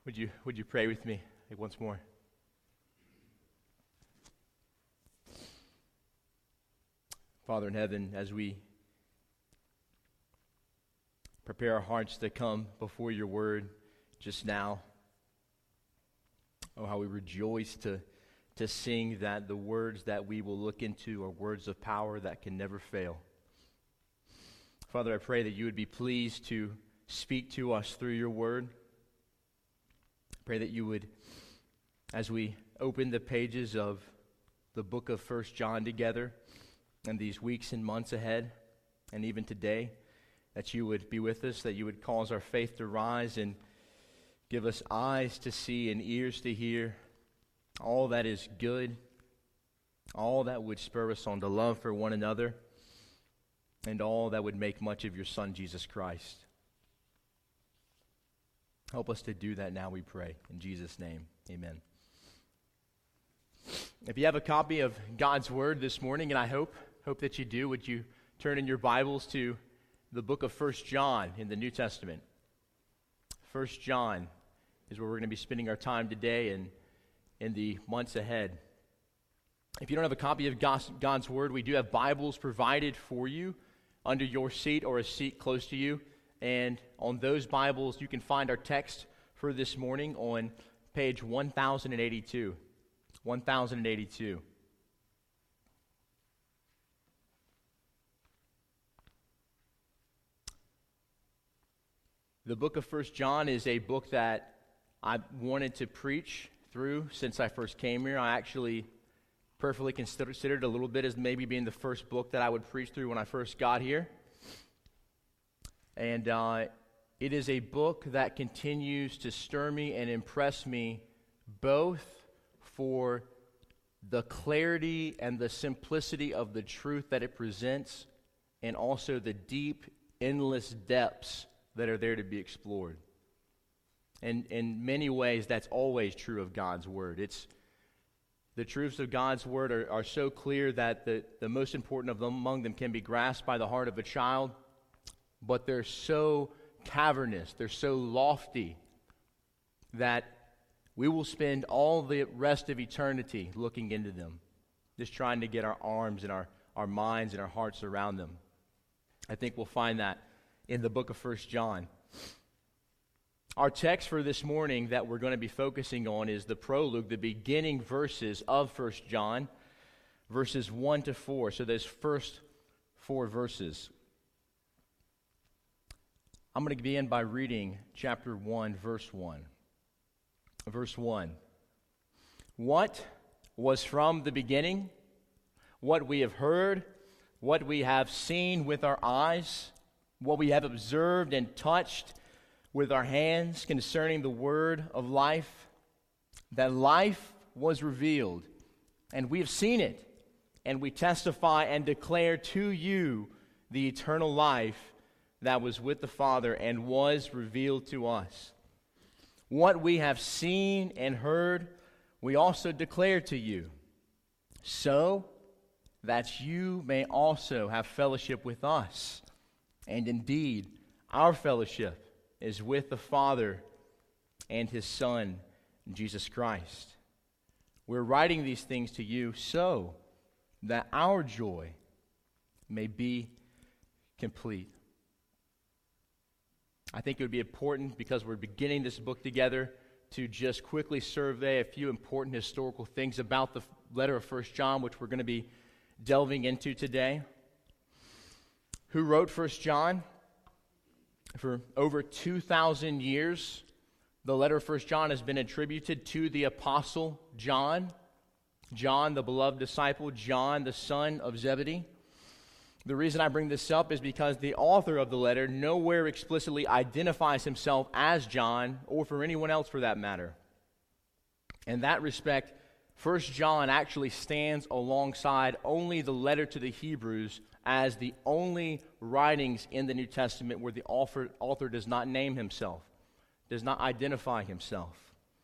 Would you pray with me once more? Father in heaven, as we prepare our hearts to come before your word just now, oh, how we rejoice to sing that the words that we will look into are words of power that can never fail. Father, I pray that you would be pleased to speak to us through your word. Pray that you would, as we open the pages of the book of 1 John together in these weeks and months ahead, and even today, that you would be with us, that you would cause our faith to rise and give us eyes to see and ears to hear all that is good, all that would spur us on to love for one another, and all that would make much of your Son, Jesus Christ. Help us to do that now, we pray. In Jesus' name, amen. If you have a copy of God's Word this morning, and I hope that you do, would you turn in your Bibles to the book of 1 John in the New Testament? 1 John is where we're going to be spending our time today and in the months ahead. If you don't have a copy of God's Word, we do have Bibles provided for you under your seat or a seat close to you. And on those Bibles, you can find our text for this morning on page 1082. 1082. The book of 1 John is a book that I wanted to preach through since I first came here. I actually perfectly considered a little bit as maybe being the first book that I would preach through when I first got here. And it is a book that continues to stir me and impress me both for the clarity and the simplicity of the truth that it presents, and also the deep, endless depths that are there to be explored. And in many ways, that's always true of God's Word. The truths of God's Word are so clear that the most important of them among them can be grasped by the heart of a child, but they're so cavernous, they're so lofty, that we will spend all the rest of eternity looking into them, just trying to get our arms and our minds and our hearts around them. I think we'll find that in the book of 1 John. Our text for this morning that we're going to be focusing on is the prologue, the beginning verses of 1 John, verses 1 to 4. So those first 4 verses. I'm going to begin by reading chapter 1, verse 1. Verse 1. What was from the beginning, what we have heard, what we have seen with our eyes, what we have observed and touched with our hands concerning the word of life, that life was revealed, and we have seen it, and we testify and declare to you the eternal life that was with the Father and was revealed to us. What we have seen and heard, we also declare to you, so that you may also have fellowship with us. And indeed, our fellowship is with the Father and His Son, Jesus Christ. We're writing these things to you so that our joy may be complete. I think it would be important, because we're beginning this book together, to just quickly survey a few important historical things about the letter of 1 John, which we're going to be delving into today. Who wrote 1 John? For over 2,000 years, the letter of 1 John has been attributed to the Apostle John. John, the beloved disciple, John, the son of Zebedee. The reason I bring this up is because the author of the letter nowhere explicitly identifies himself as John, or for anyone else for that matter. In that respect, 1 John actually stands alongside only the letter to the Hebrews as the only writings in the New Testament where the author does not name himself, does not identify himself.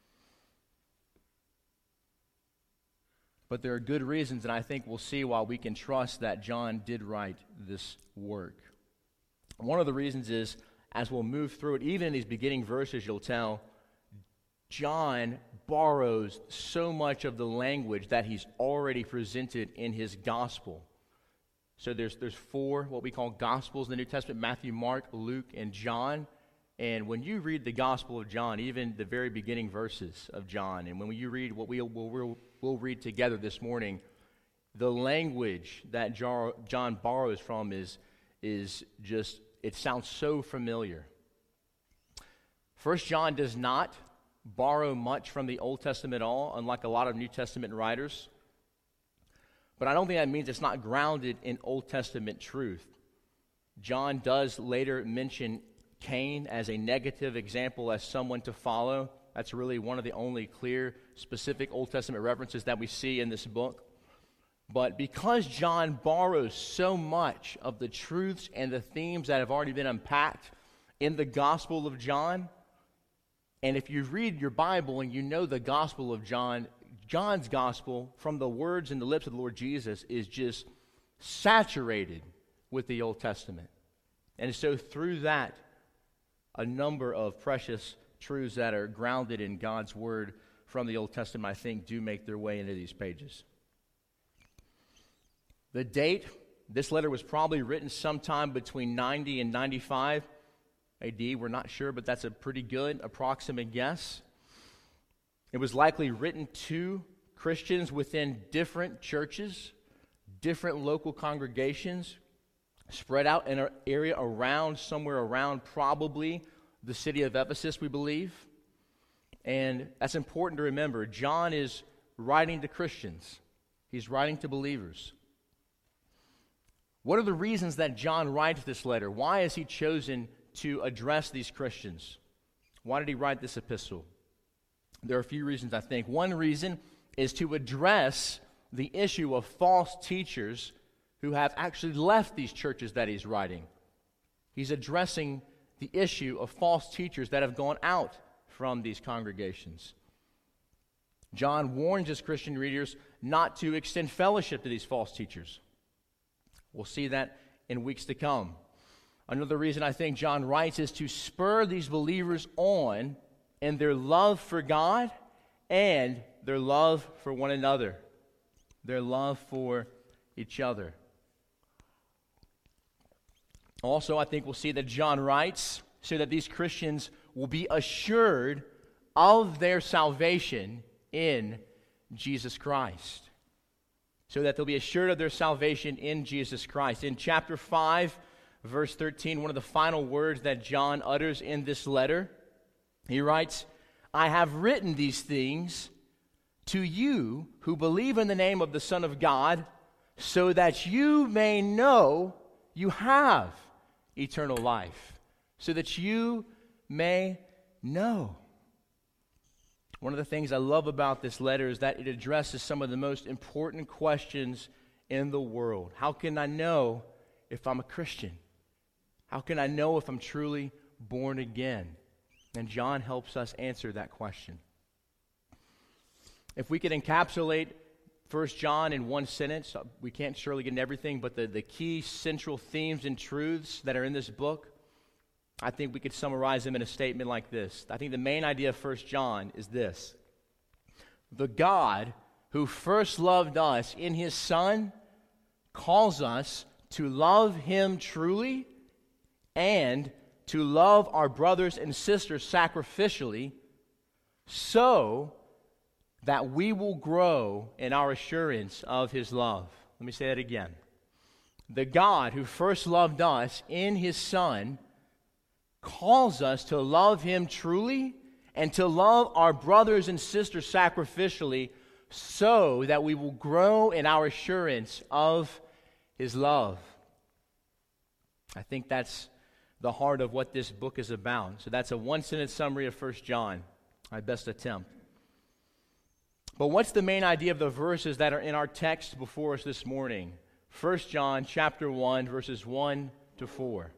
But there are good reasons, and I think we'll see why we can trust that John did write this work. One of the reasons is, as we'll move through it, even in these beginning verses, you'll tell, John borrows so much of the language that he's already presented in his gospel. So there's four what we call gospels in the New Testament: Matthew, Mark, Luke, and John. And when you read the Gospel of John, even the very beginning verses of John, and when you read what we'll read together this morning, the language that John borrows from is just, it sounds so familiar. First John does not borrow much from the Old Testament at all, unlike a lot of New Testament writers. But I don't think that means it's not grounded in Old Testament truth. John does later mention Cain as a negative example, as someone to follow. That's really one of the only clear, specific Old Testament references that we see in this book. But because John borrows so much of the truths and the themes that have already been unpacked in the Gospel of John, and if you read your Bible and you know the Gospel of John, John's Gospel, from the words and the lips of the Lord Jesus, is just saturated with the Old Testament. And so through that, a number of precious truths that are grounded in God's Word from the Old Testament, I think, do make their way into these pages. The date, this letter was probably written sometime between 90 and 95 AD. We're not sure, but that's a pretty good approximate guess. It was likely written to Christians within different churches, different local congregations, spread out in an area around, somewhere around probably the city of Ephesus, we believe. And that's important to remember. John is writing to Christians. He's writing to believers. What are the reasons that John writes this letter? Why has he chosen to address these Christians? Why did he write this epistle? There are a few reasons, I think. One reason is to address the issue of false teachers who have actually left these churches that he's writing. He's addressing the issue of false teachers that have gone out from these congregations. John warns his Christian readers not to extend fellowship to these false teachers. We'll see that in weeks to come. Another reason I think John writes is to spur these believers on in their love for God and their love for one another, their love for each other. Also, I think we'll see that John writes so that these Christians will be assured of their salvation in Jesus Christ. So that they'll be assured of their salvation in Jesus Christ. In chapter 5, verse 13, one of the final words that John utters in this letter, he writes, "I have written these things to you who believe in the name of the Son of God, so that you may know you have eternal life." So that you may know. One of the things I love about this letter is that it addresses some of the most important questions in the world. How can I know if I'm a Christian? How can I know if I'm truly born again? And John helps us answer that question. If we could encapsulate 1 John in one sentence, we can't surely get into everything, but the key central themes and truths that are in this book, I think we could summarize them in a statement like this. I think the main idea of 1 John is this: the God who first loved us in his Son calls us to love him truly and to love our brothers and sisters sacrificially, so that we will grow in our assurance of his love. Let me say that again. The God who first loved us in his Son calls us to love him truly and to love our brothers and sisters sacrificially, so that we will grow in our assurance of his love. I think that's the heart of what this book is about. So that's a one-sentence summary of 1 John, my best attempt. But what's the main idea of the verses that are in our text before us this morning? 1 John chapter 1, verses 1 to 4.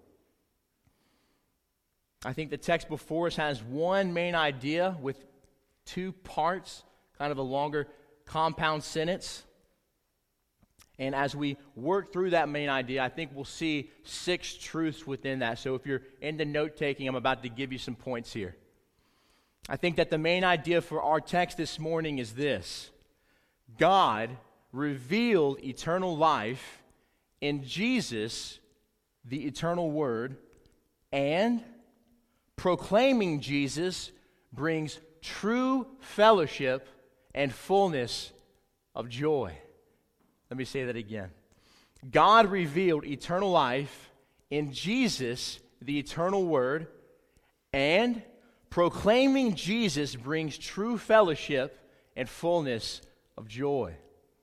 I think the text before us has one main idea with two parts, kind of a longer compound sentence. And as we work through that main idea, I think we'll see 6 truths within that. So if you're into note-taking, I'm about to give you some points here. I think that the main idea for our text this morning is this: God revealed eternal life in Jesus, the eternal Word, and proclaiming Jesus brings true fellowship and fullness of joy. Let me say that again. God revealed eternal life in Jesus, the eternal Word, and proclaiming Jesus brings true fellowship and fullness of joy.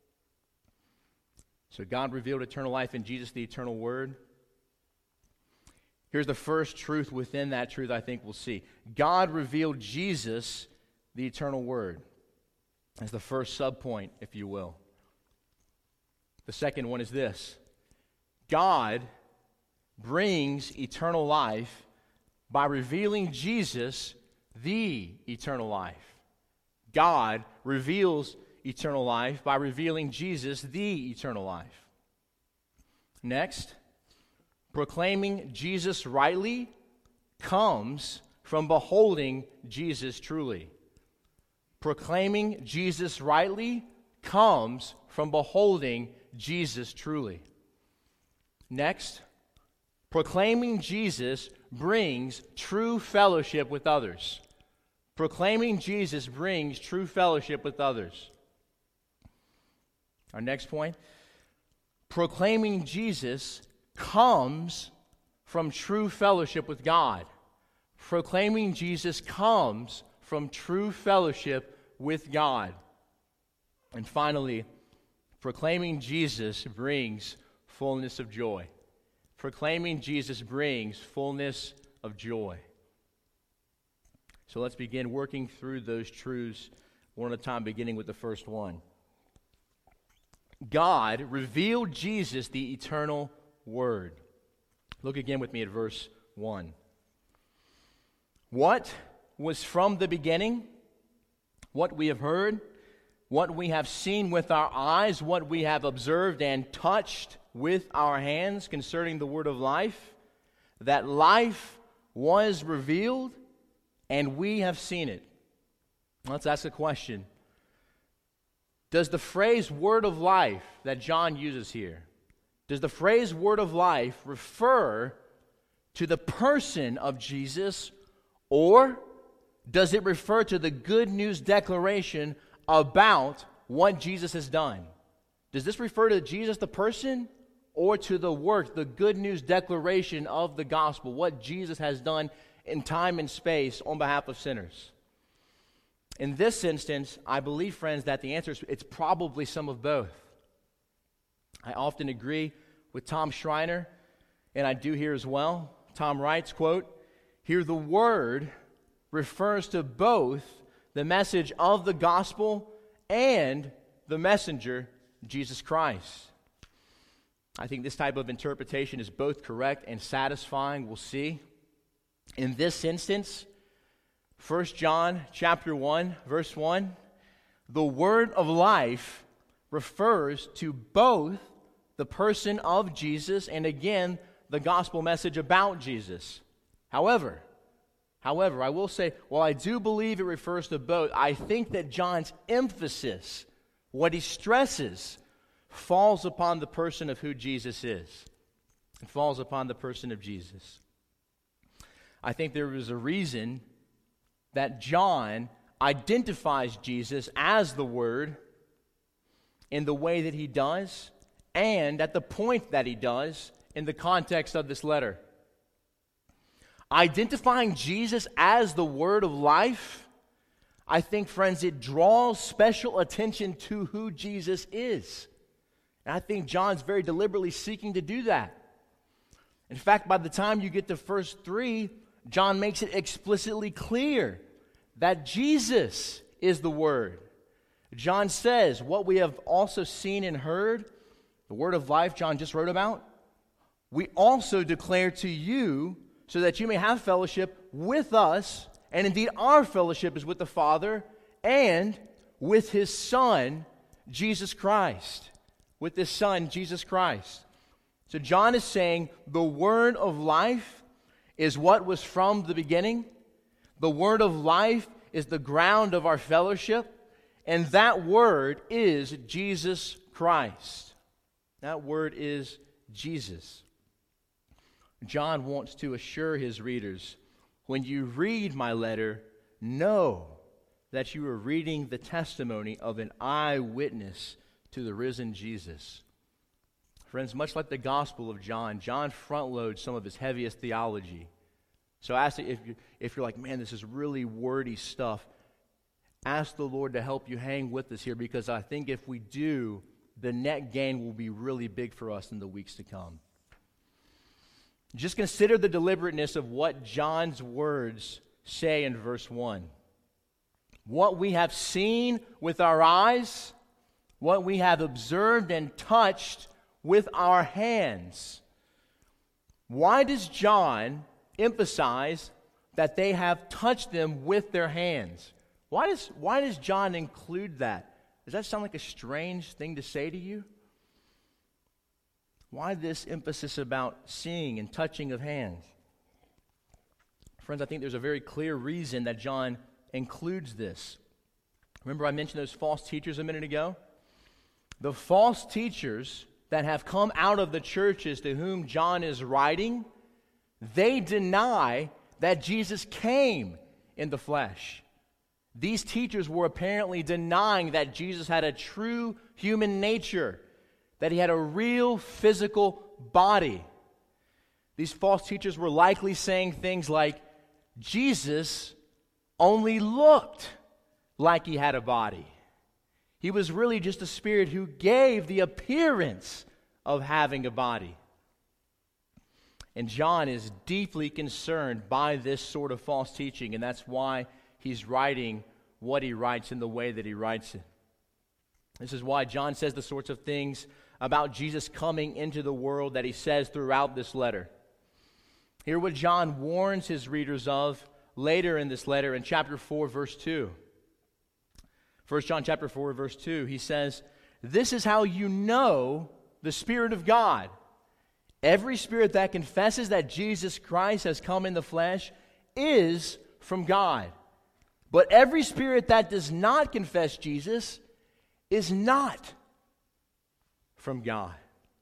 So God revealed eternal life in Jesus, the eternal Word. Here's the first truth within that truth I think we'll see. God revealed Jesus, the eternal Word, as the first subpoint, if you will. The second one is this: God brings eternal life by revealing Jesus, the eternal life. God reveals eternal life by revealing Jesus, the eternal life. Next, proclaiming Jesus rightly comes from beholding Jesus truly. Proclaiming Jesus rightly comes from beholding Jesus truly. Next, proclaiming Jesus brings true fellowship with others. Proclaiming Jesus brings true fellowship with others. Our next point: proclaiming Jesus comes from true fellowship with God. Proclaiming Jesus comes from true fellowship with God. And finally, proclaiming Jesus brings fullness of joy. Proclaiming Jesus brings fullness of joy. So let's begin working through those truths one at a time, beginning with the first one. God revealed Jesus, the eternal Word. Look again with me at verse 1. What was from the beginning, what we have heard, what we have seen with our eyes, what we have observed and touched with our hands concerning the word of life, that life was revealed, and we have seen it. Let's ask a question. Does the phrase word of life that John uses here, does the phrase word of life refer to the person of Jesus, or does it refer to the good news declaration about what Jesus has done? Does this refer to Jesus the person, or to the work, the good news declaration of the gospel, what Jesus has done in time and space on behalf of sinners? In this instance, I believe, friends, that the answer is it's probably some of both. I often agree with Tom Schreiner, and I do here as well. Tom writes, quote, "Here the word refers to both the message of the gospel and the messenger, Jesus Christ." I think this type of interpretation is both correct and satisfying. We'll see. In this instance, 1 John chapter 1, verse 1, the word of life refers to both the person of Jesus and, again, the gospel message about Jesus. However, I will say, while I do believe it refers to both, I think that John's emphasis, what he stresses, falls upon the person of who Jesus is. It falls upon the person of Jesus. I think there is a reason that John identifies Jesus as the Word in the way that he does, and at the point that he does in the context of this letter. Identifying Jesus as the Word of life, I think, friends, it draws special attention to who Jesus is. And I think John's very deliberately seeking to do that. In fact, by the time you get to verse 3, John makes it explicitly clear that Jesus is the Word. John says, what we have also seen and heard, the word of life John just wrote about, we also declare to you so that you may have fellowship with us, and indeed our fellowship is with the Father and with His Son, Jesus Christ. With His Son, Jesus Christ. So John is saying the word of life is what was from the beginning. The word of life is the ground of our fellowship, and that Word is Jesus Christ. That Word is Jesus. John wants to assure his readers, when you read my letter, know that you are reading the testimony of an eyewitness to the risen Jesus. Friends, much like the Gospel of John, John front-loads some of his heaviest theology. So if you're like, man, this is really wordy stuff, ask the Lord to help you hang with us here, because I think if we do, the net gain will be really big for us in the weeks to come. Just consider the deliberateness of what John's words say in verse 1. What we have seen with our eyes, what we have observed and touched with our hands. Why does John emphasize that they have touched them with their hands? Why does John include that? Does that sound like a strange thing to say to you? Why this emphasis about seeing and touching of hands? Friends, I think there's a very clear reason that John includes this. Remember I mentioned those false teachers a minute ago? The false teachers that have come out of the churches to whom John is writing, they deny that Jesus came in the flesh. These teachers were apparently denying that Jesus had a true human nature, that he had a real physical body. These false teachers were likely saying things like, Jesus only looked like he had a body. He was really just a spirit who gave the appearance of having a body. And John is deeply concerned by this sort of false teaching, and that's why he's writing what he writes in the way that he writes it. This is why John says the sorts of things about Jesus coming into the world that he says throughout this letter. Hear what John warns his readers of later in this letter in chapter 4, verse 2. 1 John chapter 4, verse 2, he says, "This is how you know the Spirit of God. Every spirit that confesses that Jesus Christ has come in the flesh is from God. But every spirit that does not confess Jesus is not from God."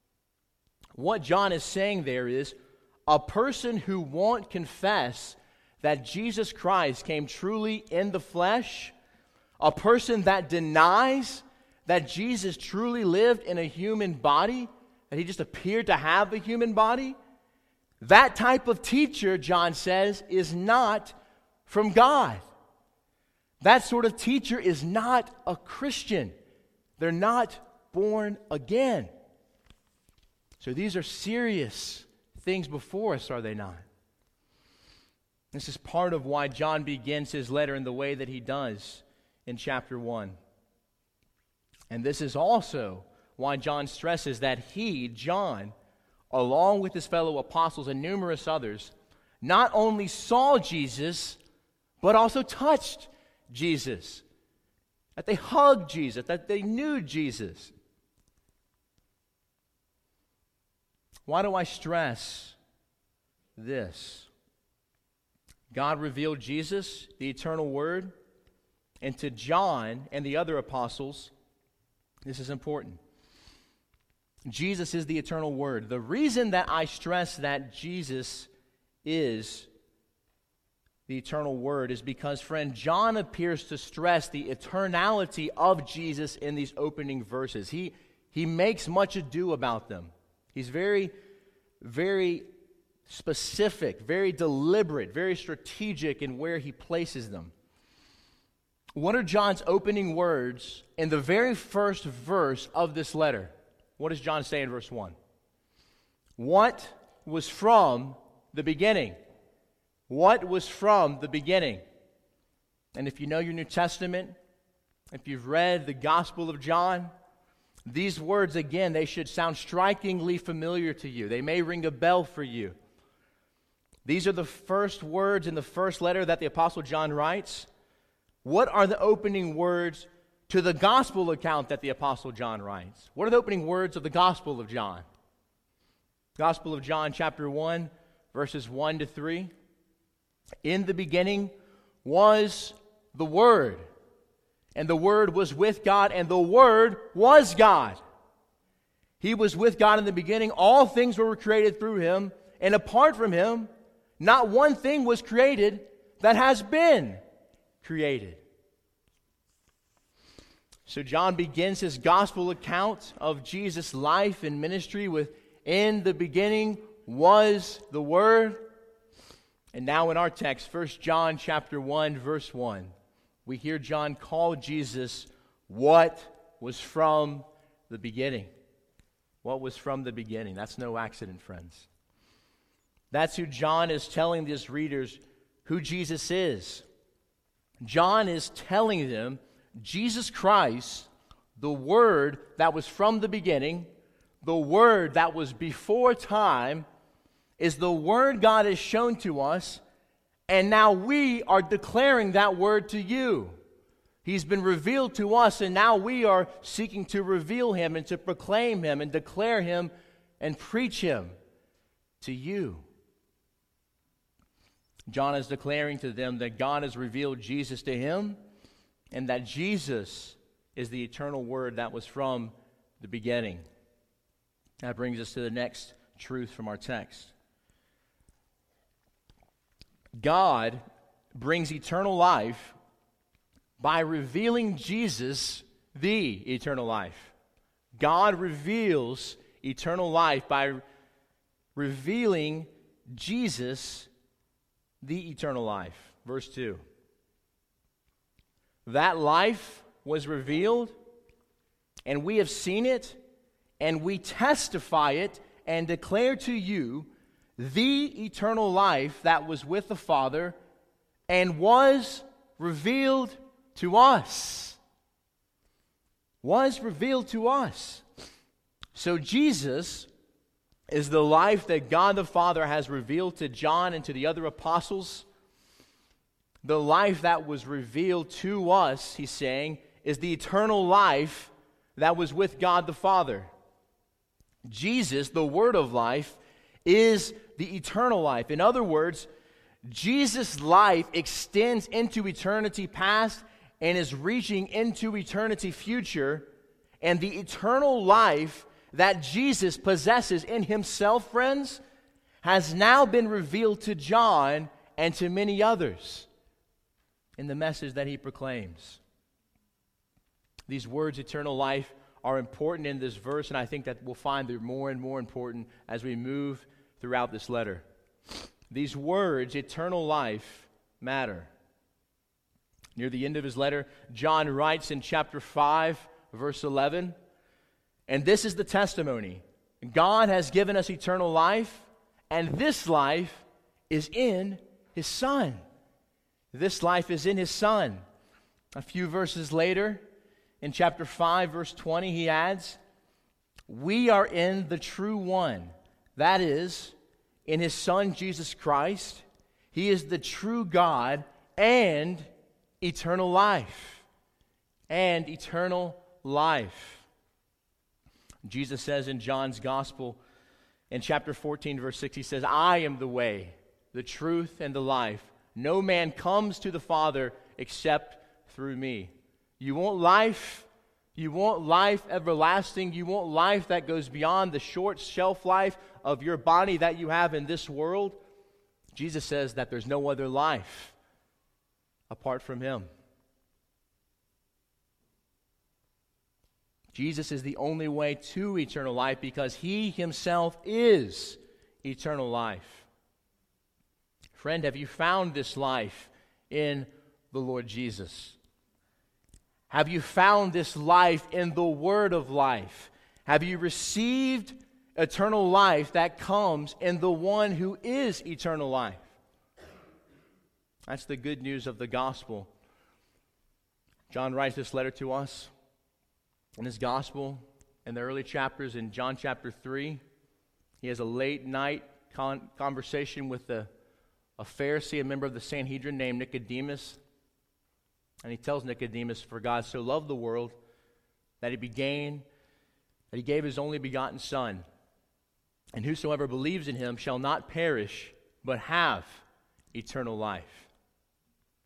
What John is saying there is, a person who won't confess that Jesus Christ came truly in the flesh, a person that denies that Jesus truly lived in a human body, that he just appeared to have a human body, that type of teacher, John says, is not from God. That sort of teacher is not a Christian. They're not born again. So these are serious things before us, are they not? This is part of why John begins his letter in the way that he does in chapter 1. And this is also why John stresses that he, John, along with his fellow apostles and numerous others, not only saw Jesus, but also touched Jesus. That they hugged Jesus, that they knew Jesus. Why do I stress this? God revealed Jesus, the eternal Word, and to John and the other apostles, this is important. Jesus is the eternal Word. The reason that I stress that Jesus is the eternal Word is because, friend, John appears to stress the eternality of Jesus in these opening verses. He makes much ado about them. He's very, very specific, very deliberate, very strategic in where he places them. What are John's opening words in the very first verse of this letter? What does John say in verse 1? What was from the beginning? What was from the beginning? And if you know your New Testament, if you've read the Gospel of John, these words, again, they should sound strikingly familiar to you. They may ring a bell for you. These are the first words in the first letter that the Apostle John writes. What are the opening words to the Gospel account that the Apostle John writes? What are the opening words of the Gospel of John? Gospel of John, chapter 1, verses 1 to 3. In the beginning was the Word. And the Word was with God, and the Word was God. He was with God in the beginning. All things were created through Him, and apart from Him, not one thing was created that has been created. So John begins his gospel account of Jesus' life and ministry with, "In the beginning was the Word." And now in our text, 1 John chapter 1, verse 1, we hear John call Jesus what was from the beginning. What was from the beginning. That's no accident, friends. That's who John is telling his readers who Jesus is. John is telling them Jesus Christ, the Word that was from the beginning, the Word that was before time, is the Word God has shown to us, and now we are declaring that Word to you. He's been revealed to us, and now we are seeking to reveal Him and to proclaim Him and declare Him and preach Him to you. John is declaring to them that God has revealed Jesus to him, and that Jesus is the eternal Word that was from the beginning. That brings us to the next truth from our text. God brings eternal life by revealing Jesus, the eternal life. God reveals eternal life by revealing Jesus, the eternal life. Verse 2. That life was revealed, and we have seen it, and we testify it, and declare to you the eternal life that was with the Father and was revealed to us. Was revealed to us. So Jesus is the life that God the Father has revealed to John and to the other apostles. The life that was revealed to us, he's saying, is the eternal life that was with God the Father. Jesus, the Word of life, is the eternal life. In other words, Jesus' life extends into eternity past and is reaching into eternity future. And the eternal life that Jesus possesses in himself, friends, has now been revealed to John and to many others in the message that he proclaims. These words, eternal life, are important in this verse, and I think that we'll find they're more and more important as we move throughout this letter. These words, eternal life, matter. Near the end of his letter, John writes in chapter 5, verse 11, "And this is the testimony. God has given us eternal life, and this life is in His Son." This life is in His Son. A few verses later, in chapter 5, verse 20, he adds, "We are in the true one, that is, in His Son, Jesus Christ. He is the true God and eternal life." And eternal life. Jesus says in John's Gospel, in chapter 14, verse 6, he says, "I am the way, the truth, and the life. No man comes to the Father except through me." You want life? You want life everlasting? You want life that goes beyond the short shelf life of your body that you have in this world? Jesus says that there's no other life apart from Him. Jesus is the only way to eternal life because He Himself is eternal life. Friend, have you found this life in the Lord Jesus? Have you found this life in the Word of life? Have you received eternal life that comes in the one who is eternal life? That's the good news of the gospel. John writes this letter to us in his gospel in the early chapters. In John chapter 3, he has a late night conversation with a Pharisee, a member of the Sanhedrin named Nicodemus. And he tells Nicodemus, "For God so loved the world that He gave His only begotten Son, and whosoever believes in Him shall not perish, but have eternal life."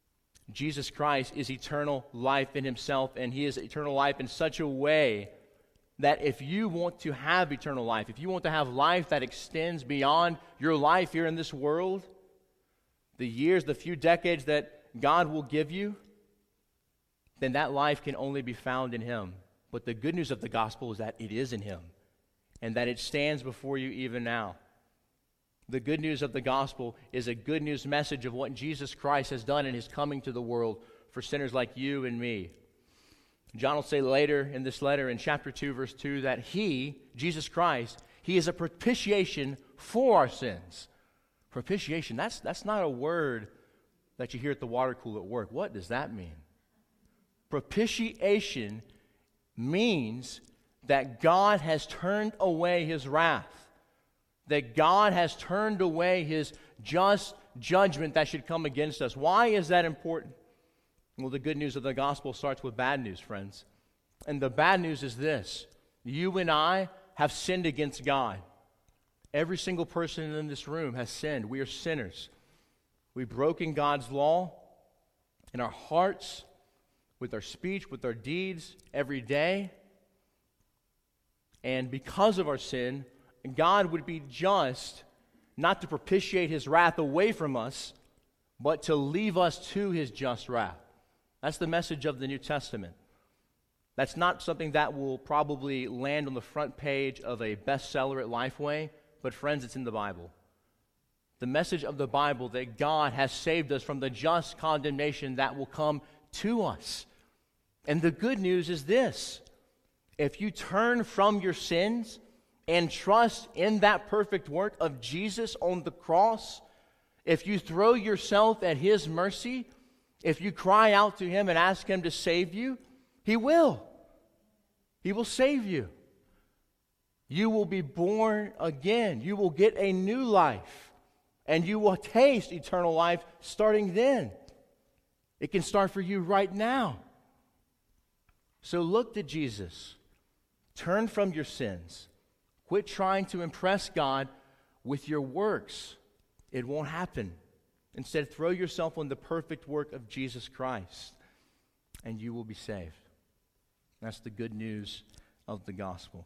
Jesus Christ is eternal life in himself, and he is eternal life in such a way that if you want to have eternal life, if you want to have life that extends beyond your life here in this world, the years, the few decades that God will give you, then that life can only be found in him. But the good news of the gospel is that it is in him, and that it stands before you even now. The good news of the gospel is a good news message of what Jesus Christ has done in his coming to the world for sinners like you and me. John will say later in this letter in chapter 2, verse 2, that he, Jesus Christ, he is a propitiation for our sins. Propitiation, that's not a word that you hear at the water cooler at work. What does that mean? Propitiation means that God has turned away his wrath, that God has turned away his just judgment that should come against us. Why is that important? Well, the good news of the gospel starts with bad news, friends. And the bad news is this: you and I have sinned against God. Every single person in this room has sinned. We are sinners. We've broken God's law in our hearts, with our speech, with our deeds, every day. And because of our sin, God would be just not to propitiate his wrath away from us, but to leave us to his just wrath. That's the message of the New Testament. That's not something that will probably land on the front page of a bestseller at Lifeway, but friends, it's in the Bible. The message of the Bible that God has saved us from the just condemnation that will come to us. And the good news is this: if you turn from your sins and trust in that perfect work of Jesus on the cross, if you throw yourself at his mercy, if you cry out to him and ask him to save you, he will. He will save you. You will be born again. You will get a new life. And you will taste eternal life starting then. It can start for you right now. So look to Jesus. Turn from your sins. Quit trying to impress God with your works. It won't happen. Instead, throw yourself on the perfect work of Jesus Christ, and you will be saved. That's the good news of the gospel.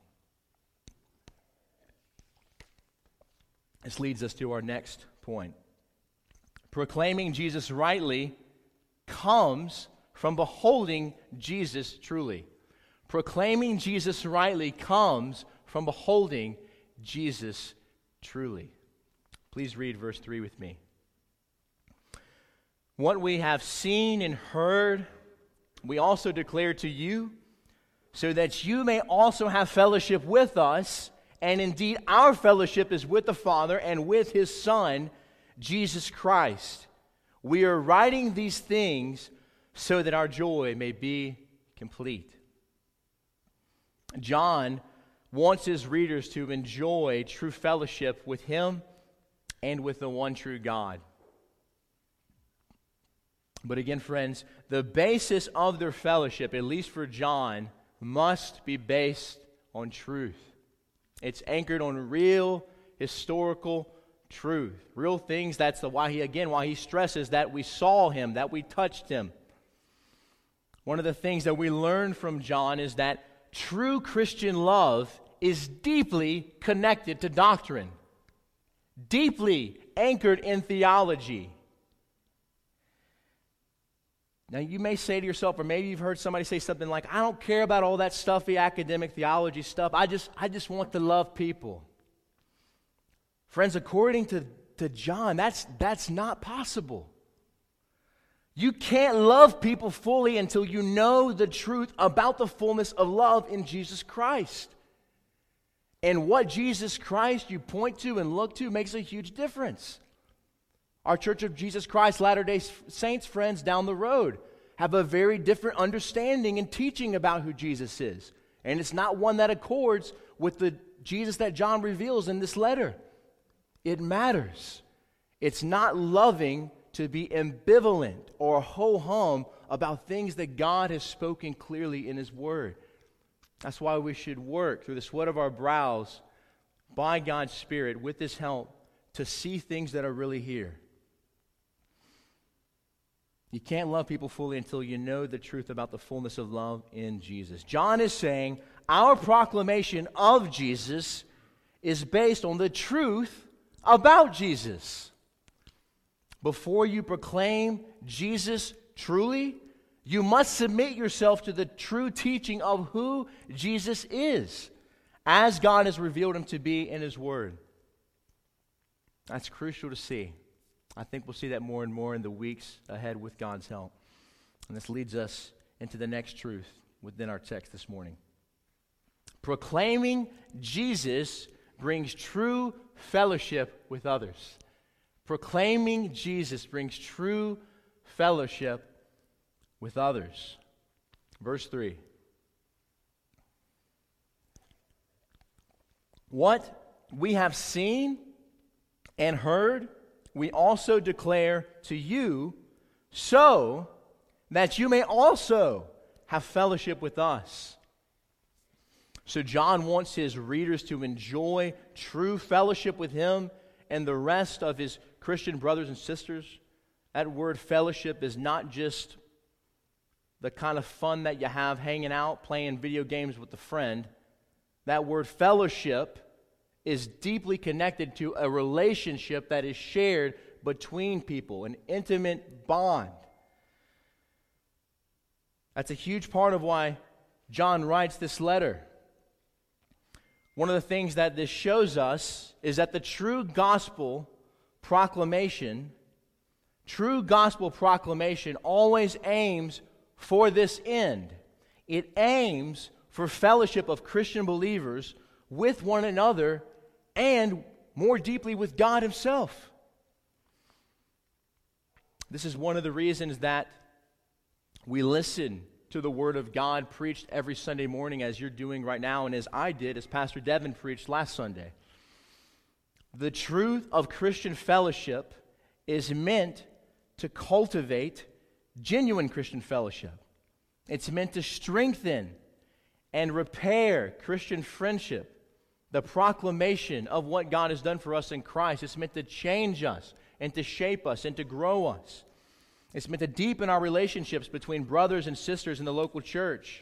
This leads us to our next point. Proclaiming Jesus rightly comes from beholding Jesus truly. Proclaiming Jesus rightly comes from beholding Jesus truly. Please read verse 3 with me. What we have seen and heard, we also declare to you, so that you may also have fellowship with us. And indeed, our fellowship is with the Father and with his Son, Jesus Christ. We are writing these things so that our joy may be complete. John wants his readers to enjoy true fellowship with him and with the one true God. But again, friends, the basis of their fellowship, at least for John, must be based on truth. It's anchored on real historical truth. Real things. That's why he stresses that we saw him, that we touched him. One of the things that we learn from John is that true Christian love is deeply connected to doctrine, deeply anchored in theology. Now, you may say to yourself, or maybe you've heard somebody say something like, I don't care about all that stuffy academic theology stuff. I just want to love people. Friends, according to John, that's not possible. You can't love people fully until you know the truth about the fullness of love in Jesus Christ. And what Jesus Christ you point to and look to makes a huge difference. Our Church of Jesus Christ Latter-day Saints friends down the road have a very different understanding and teaching about who Jesus is. And it's not one that accords with the Jesus that John reveals in this letter. It matters. It's not loving to be ambivalent or ho-hum about things that God has spoken clearly in his word. That's why we should work through the sweat of our brows by God's Spirit with his help to see things that are really here. You can't love people fully until you know the truth about the fullness of love in Jesus. John is saying our proclamation of Jesus is based on the truth about Jesus. Before you proclaim Jesus truly, you must submit yourself to the true teaching of who Jesus is, as God has revealed him to be in his word. That's crucial to see. I think we'll see that more and more in the weeks ahead with God's help. And this leads us into the next truth within our text this morning. Proclaiming Jesus brings true fellowship with others. Proclaiming Jesus brings true fellowship with others. Verse 3. What we have seen and heard, we also declare to you, so that you may also have fellowship with us. So John wants his readers to enjoy true fellowship with him and the rest of his Christian brothers and sisters. That word fellowship is not just the kind of fun that you have hanging out, playing video games with a friend. That word fellowship is deeply connected to a relationship that is shared between people, an intimate bond. That's a huge part of why John writes this letter. One of the things that this shows us is that the true gospel proclamation always aims for this end. It aims for fellowship of Christian believers with one another and more deeply with God himself. This is one of the reasons that we listen to the Word of God preached every Sunday morning, as you're doing right now, and as I did, as Pastor Devin preached last Sunday. The truth of Christian fellowship is meant to cultivate genuine Christian fellowship. It's meant to strengthen and repair Christian friendship. The proclamation of what God has done for us in Christ. It's meant to change us and to shape us and to grow us. It's meant to deepen our relationships between brothers and sisters in the local church.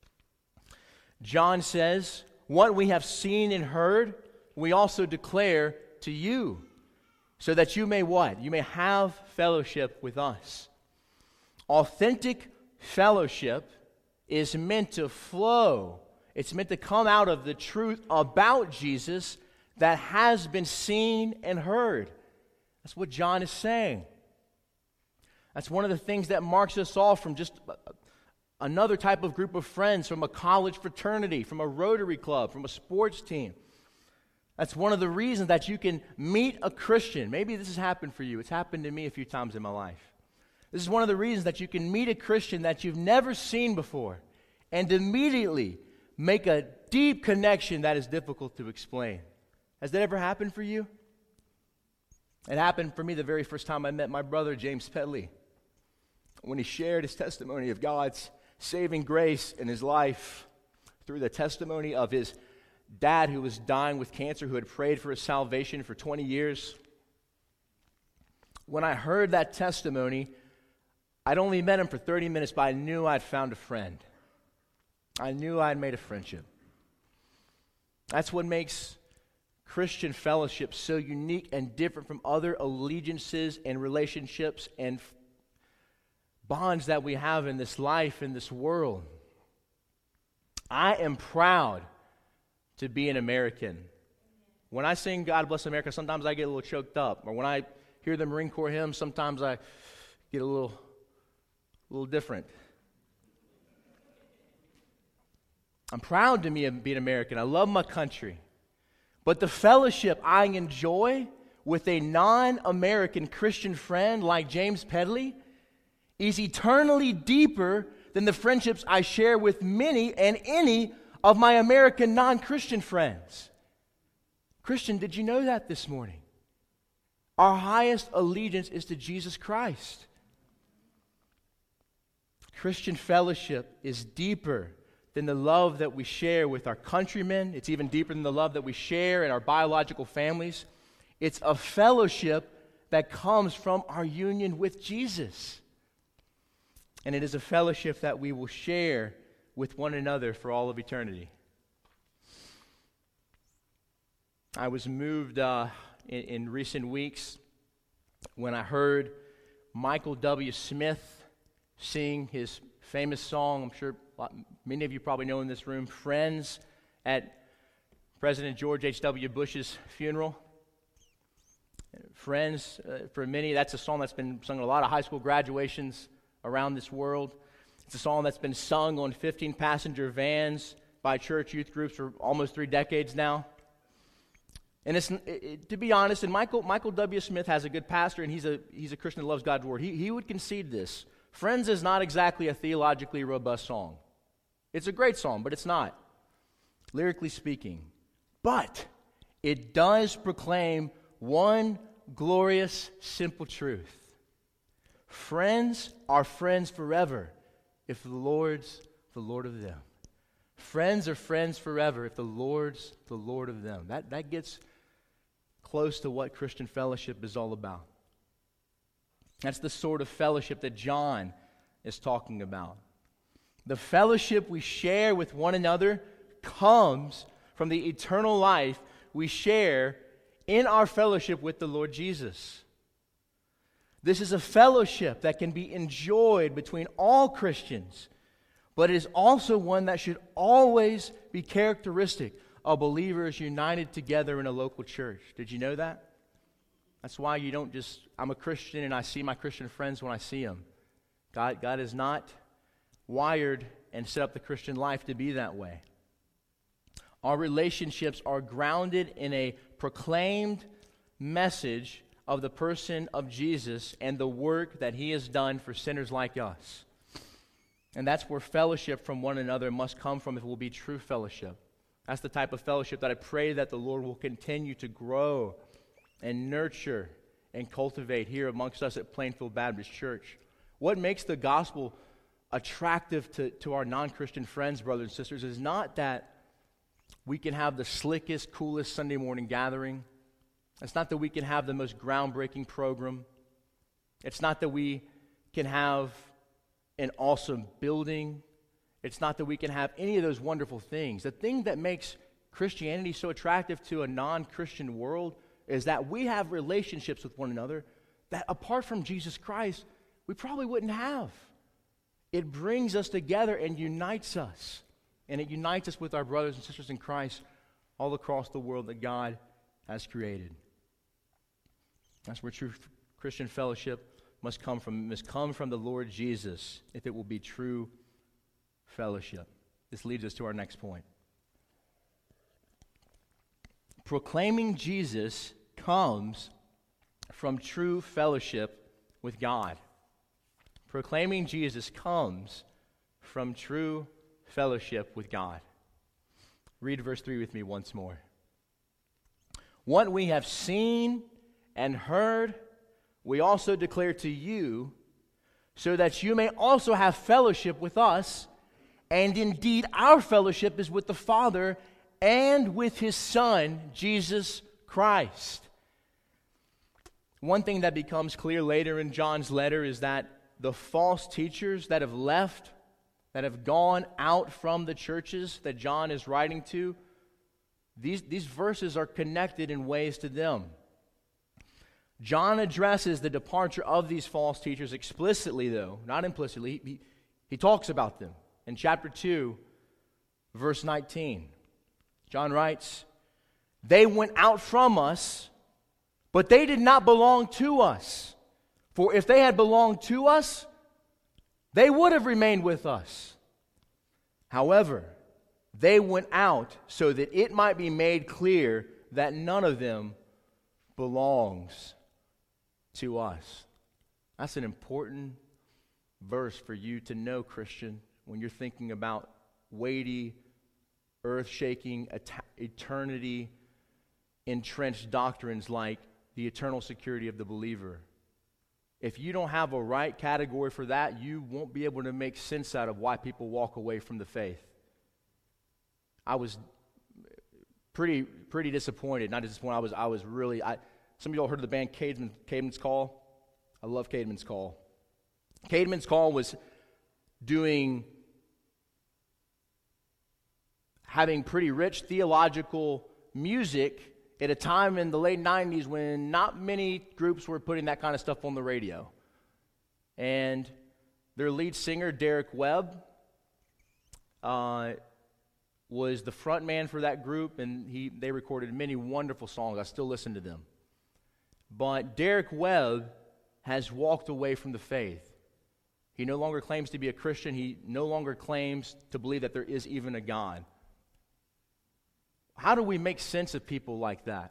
John says, what we have seen and heard, we also declare to you, so that you may what? You may have fellowship with us. Authentic fellowship is meant to flow. It's meant to come out of the truth about Jesus that has been seen and heard. That's what John is saying. That's one of the things that marks us off from just another type of group of friends, from a college fraternity, from a Rotary Club, from a sports team. That's one of the reasons that you can meet a Christian. Maybe this has happened for you. It's happened to me a few times in my life. This is one of the reasons that you can meet a Christian that you've never seen before and immediately make a deep connection that is difficult to explain. Has that ever happened for you? It happened for me the very first time I met my brother, James Pedley, when he shared his testimony of God's saving grace in his life through the testimony of his dad who was dying with cancer, who had prayed for his salvation for 20 years. When I heard that testimony, I'd only met him for 30 minutes, but I knew I'd found a friend. I knew I'd made a friendship. That's what makes Christian fellowship so unique and different from other allegiances and relationships and bonds that we have in this life, in this world. I am proud to be an American. When I sing God Bless America, sometimes I get a little choked up. Or when I hear the Marine Corps hymn, sometimes I get a little different. I'm proud to be an American. I love my country. But the fellowship I enjoy with a non-American Christian friend like James Pedley is eternally deeper than the friendships I share with many and any of my American non-Christian friends. Christian, did you know that this morning? Our highest allegiance is to Jesus Christ. Christian fellowship is deeper than the love that we share with our countrymen. It's even deeper than the love that we share in our biological families. It's a fellowship that comes from our union with Jesus. and it is a fellowship that we will share with one another for all of eternity. I was moved in recent weeks when I heard Michael W. Smith sing his famous song, I'm sure many of you probably know in this room, Friends, at President George H.W. Bush's funeral. Friends, for many, that's a song that's been sung at a lot of high school graduations around this world. It's a song that's been sung on 15-passenger vans by church youth groups for almost 3 decades now. And to be honest, and Michael W. Smith has a good pastor, and he's a Christian that loves God's word. He would concede this. Friends is not exactly a theologically robust song. It's a great song, but it's not, lyrically speaking. But it does proclaim one glorious, simple truth. Friends are friends forever if the Lord's the Lord of them. Friends are friends forever if the Lord's the Lord of them. That gets close to what Christian fellowship is all about. That's the sort of fellowship that John is talking about. The fellowship we share with one another comes from the eternal life we share in our fellowship with the Lord Jesus. This is a fellowship that can be enjoyed between all Christians, but it is also one that should always be characteristic of believers united together in a local church. Did you know that? That's why you don't just, I'm a Christian and I see my Christian friends when I see them. God is not wired and set up the Christian life to be that way. Our relationships are grounded in a proclaimed message of the person of Jesus and the work that he has done for sinners like us. And that's where fellowship from one another must come from if it will be true fellowship. That's the type of fellowship that I pray that the Lord will continue to grow and nurture and cultivate here amongst us at Plainfield Baptist Church. What makes the gospel attractive to our non-Christian friends, brothers and sisters, is not that we can have the slickest, coolest Sunday morning gathering. It's not that we can have the most groundbreaking program. It's not that we can have an awesome building. It's not that we can have any of those wonderful things. The thing that makes Christianity so attractive to a non-Christian world is that we have relationships with one another that apart from Jesus Christ, we probably wouldn't have. It brings us together and unites us. And it unites us with our brothers and sisters in Christ all across the world that God has created. That's where true Christian fellowship must come from. It must come from the Lord Jesus if it will be true fellowship. This leads us to our next point. Proclaiming Jesus comes from true fellowship with God. Proclaiming Jesus comes from true fellowship with God. Read verse 3 with me once more. What we have seen and heard, we also declare to you, so that you may also have fellowship with us. And indeed, our fellowship is with the Father and with His Son, Jesus Christ. One thing that becomes clear later in John's letter is that the false teachers that have left, that have gone out from the churches that John is writing to, these verses are connected in ways to them. John addresses the departure of these false teachers explicitly, though, not implicitly. He talks about them. In chapter 2, verse 19, John writes, "They went out from us, but they did not belong to us. For if they had belonged to us, they would have remained with us. However, they went out so that it might be made clear that none of them belongs to us." That's an important verse for you to know, Christian, when you're thinking about weighty, earth-shaking, eternity-entrenched doctrines like the eternal security of the believer. If you don't have a right category for that, you won't be able to make sense out of why people walk away from the faith. I was pretty disappointed. Not disappointed. I was really. Some of y'all heard of the band Caedmon's Call. I love Caedmon's Call. Caedmon's Call was having pretty rich theological music at a time in the late 90s when not many groups were putting that kind of stuff on the radio. And their lead singer, Derek Webb, was the front man for that group, and they recorded many wonderful songs. I still listen to them. But Derek Webb has walked away from the faith. He no longer claims to be a Christian. He no longer claims to believe that there is even a God. How do we make sense of people like that?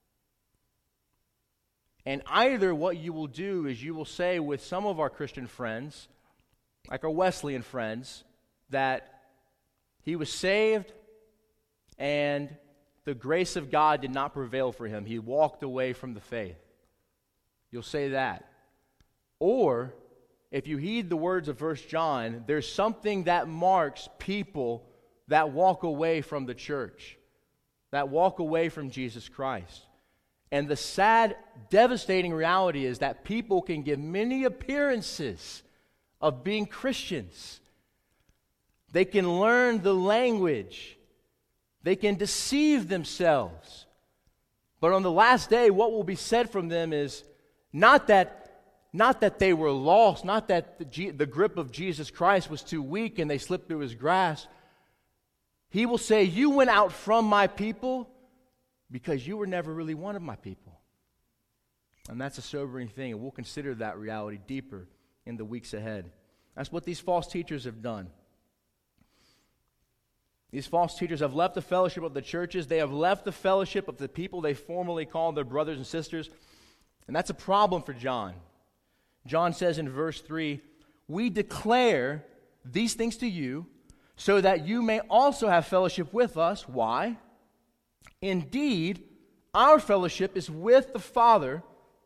And either what you will do is you will say with some of our Christian friends, like our Wesleyan friends, that he was saved and the grace of God did not prevail for him. He walked away from the faith. You'll say that. Or, if you heed the words of 1 John, there's something that marks people that walk away from the church, that walk away from Jesus Christ. And the sad, devastating reality is that people can give many appearances of being Christians. They can learn the language. They can deceive themselves. But on the last day, what will be said from them is not that they were lost, not that the grip of Jesus Christ was too weak and they slipped through his grasp. He will say, you went out from my people because you were never really one of my people. And that's a sobering thing, and we'll consider that reality deeper in the weeks ahead. That's what these false teachers have done. These false teachers have left the fellowship of the churches. They have left the fellowship of the people they formerly called their brothers and sisters. And that's a problem for John. John says in verse 3, we declare these things to you so that you may also have fellowship with us. Why? Indeed, our fellowship is with the Father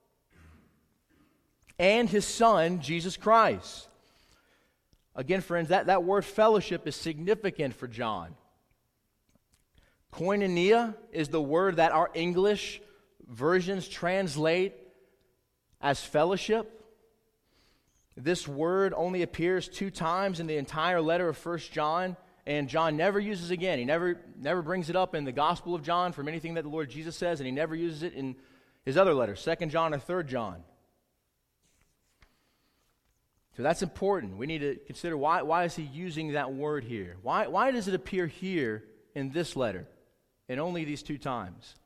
and his Son, Jesus Christ. Again, friends, that word fellowship is significant for John. Koinonia is the word that our English versions translate as fellowship. This word only appears 2 times in the entire letter of 1 John, and John never uses it again. He never brings it up in the Gospel of John from anything that the Lord Jesus says, and he never uses it in his other letters, 2 John and 3 John. So that's important. We need to consider why is he using that word here? Why does it appear here in this letter and only these 2 times?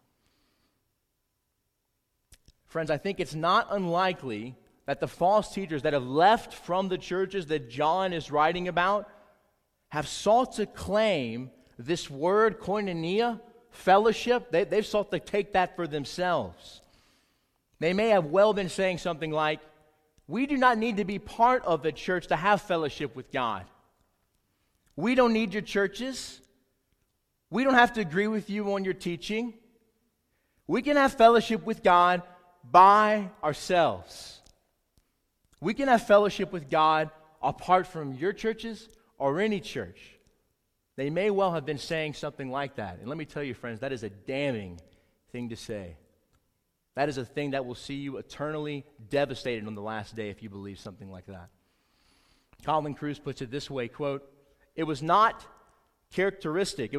Friends, I think it's not unlikely that the false teachers that have left from the churches that John is writing about have sought to claim this word, koinonia, fellowship. They've sought to take that for themselves. They may have well been saying something like, we do not need to be part of the church to have fellowship with God. We don't need your churches. We don't have to agree with you on your teaching. We can have fellowship with God by ourselves. We can have fellowship with God apart from your churches or any church. They may well have been saying something like that. And let me tell you, friends, that is a damning thing to say. That is a thing that will see you eternally devastated on the last day if you believe something like that. Colin Cruz puts it this way, quote, it was not a characteristic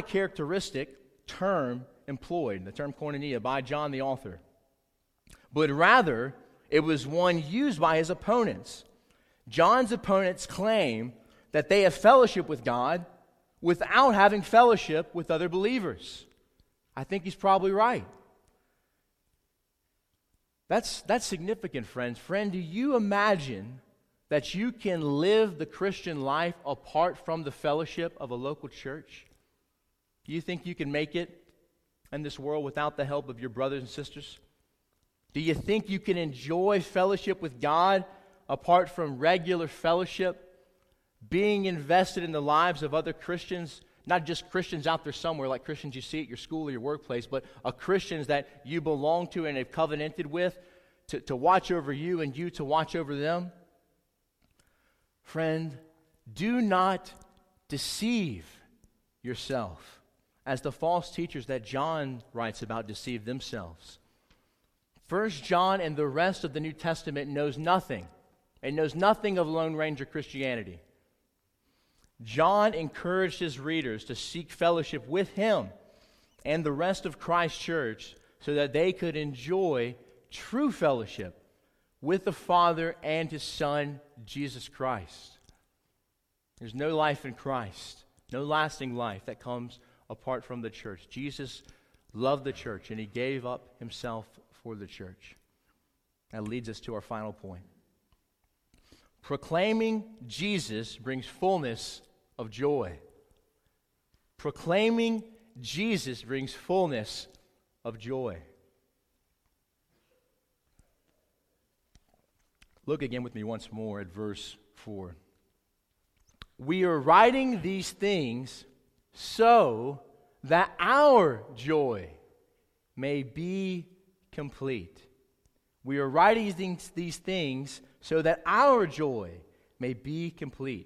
term employed, the term koinonia, by John the author, but rather it was one used by his opponents. John's opponents claim that they have fellowship with God without having fellowship with other believers. I think he's probably right. That's significant, friends. Friend, do you imagine that you can live the Christian life apart from the fellowship of a local church? Do you think you can make it in this world without the help of your brothers and sisters? Do you think you can enjoy fellowship with God apart from regular fellowship, being invested in the lives of other Christians, not just Christians out there somewhere like Christians you see at your school or your workplace, but Christians that you belong to and have covenanted with to watch over you and you to watch over them? Friend, do not deceive yourself as the false teachers that John writes about deceive themselves. 1 John and the rest of the New Testament knows nothing. It knows nothing of Lone Ranger Christianity. John encouraged his readers to seek fellowship with him and the rest of Christ's church so that they could enjoy true fellowship with the Father and His Son, Jesus Christ. There's no life in Christ, no lasting life that comes apart from the church. Jesus loved the church, and He gave up Himself for the church. That leads us to our final point. Proclaiming Jesus brings fullness of joy. Proclaiming Jesus brings fullness of joy. Look again with me once more at verse 4. We are writing these things so that our joy may be complete. We are writing these things so that our joy may be complete.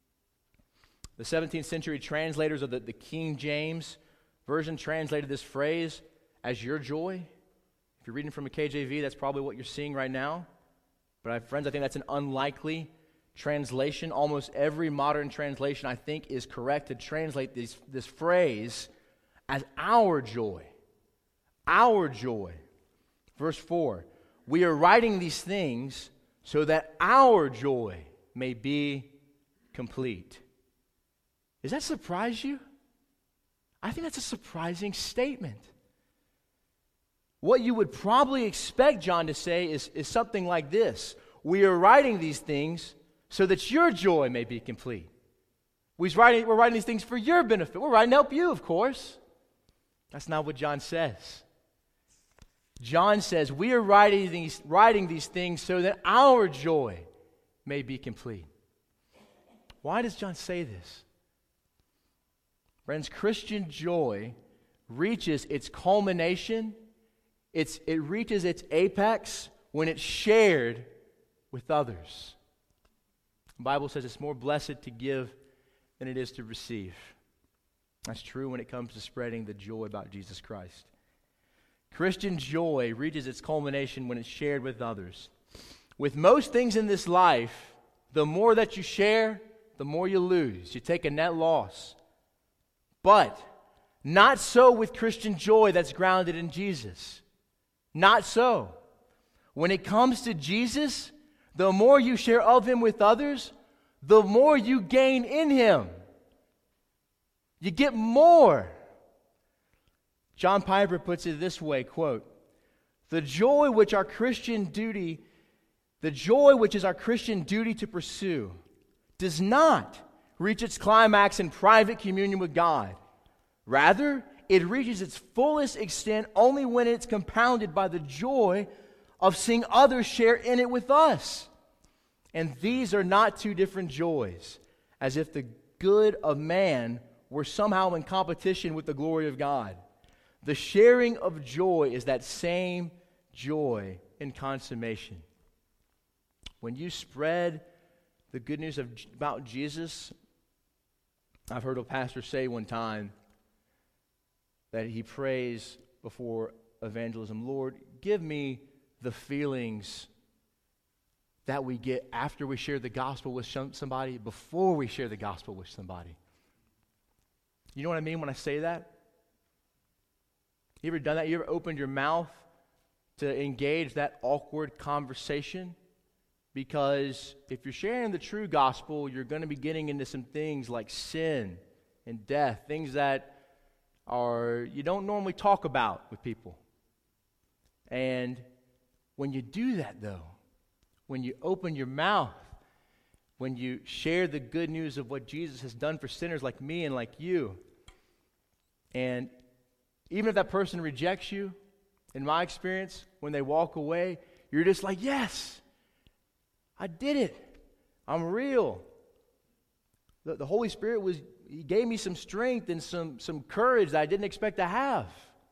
The 17th century translators of the King James Version translated this phrase as your joy. If you're reading from a KJV, that's probably what you're seeing right now. But friends, I think that's an unlikely translation. Almost every modern translation, I think, is correct to translate this phrase as our joy. Our joy. Verse 4, we are writing these things so that our joy may be complete. Does that surprise you? I think that's a surprising statement. What you would probably expect John to say is something like this. We are writing these things so that your joy may be complete. We're writing these things for your benefit. We're writing to help you, of course. That's not what John says. John says, we are writing these things so that our joy may be complete. Why does John say this? Friends, Christian joy reaches its culmination, it reaches its apex when it's shared with others. The Bible says it's more blessed to give than it is to receive. That's true when it comes to spreading the joy about Jesus Christ. Christian joy reaches its culmination when it's shared with others. With most things in this life, the more that you share, the more you lose. You take a net loss. But not so with Christian joy that's grounded in Jesus. Not so. When it comes to Jesus, the more you share of Him with others, the more you gain in Him. You get more. John Piper puts it this way, quote, the joy which is our Christian duty to pursue does not reach its climax in private communion with God. Rather, it reaches its fullest extent only when it's compounded by the joy of seeing others share in it with us. And these are not two different joys, as if the good of man were somehow in competition with the glory of God. The sharing of joy is that same joy in consummation. When you spread the good news about Jesus, I've heard a pastor say one time that he prays before evangelism, Lord, give me the feelings that we get after we share the gospel with somebody, before we share the gospel with somebody. You know what I mean when I say that? You ever done that? You ever opened your mouth to engage that awkward conversation? Because if you're sharing the true gospel, you're going to be getting into some things like sin and death, things that you don't normally talk about with people. And when you do that, though, when you open your mouth, when you share the good news of what Jesus has done for sinners like me and like you, and even if that person rejects you, in my experience, when they walk away, you're just like, yes, I did it. I'm real. The Holy Spirit He gave me some strength and some courage that I didn't expect to have.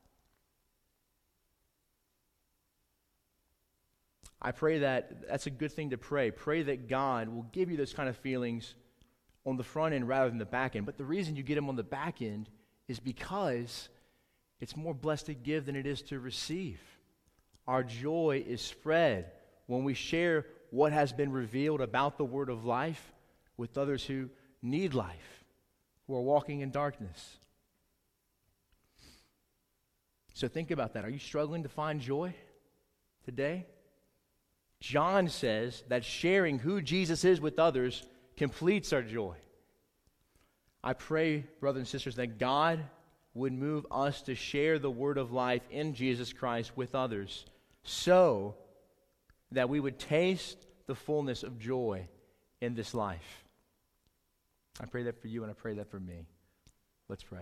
I pray that's a good thing to pray. Pray that God will give you those kind of feelings on the front end rather than the back end. But the reason you get them on the back end is because it's more blessed to give than it is to receive. Our joy is spread when we share what has been revealed about the Word of life with others who need life, who are walking in darkness. So think about that. Are you struggling to find joy today? John says that sharing who Jesus is with others completes our joy. I pray, brothers and sisters, that God would move us to share the word of life in Jesus Christ with others so that we would taste the fullness of joy in this life. I pray that for you, and I pray that for me. Let's pray.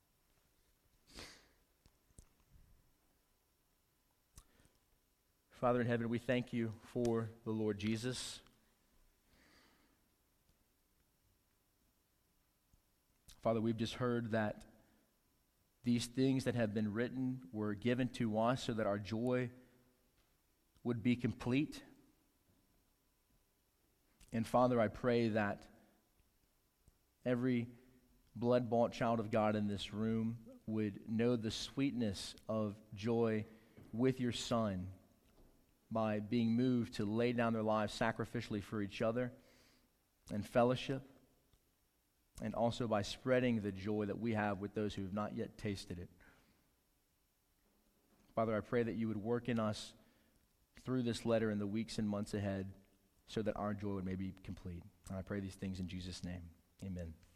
Father in heaven, we thank you for the Lord Jesus. Father, we've just heard that these things that have been written were given to us so that our joy would be complete. And Father, I pray that every blood-bought child of God in this room would know the sweetness of joy with your Son by being moved to lay down their lives sacrificially for each other and fellowship, and also by spreading the joy that we have with those who have not yet tasted it. Father, I pray that you would work in us through this letter in the weeks and months ahead so that our joy would maybe be complete. And I pray these things in Jesus' name. Amen.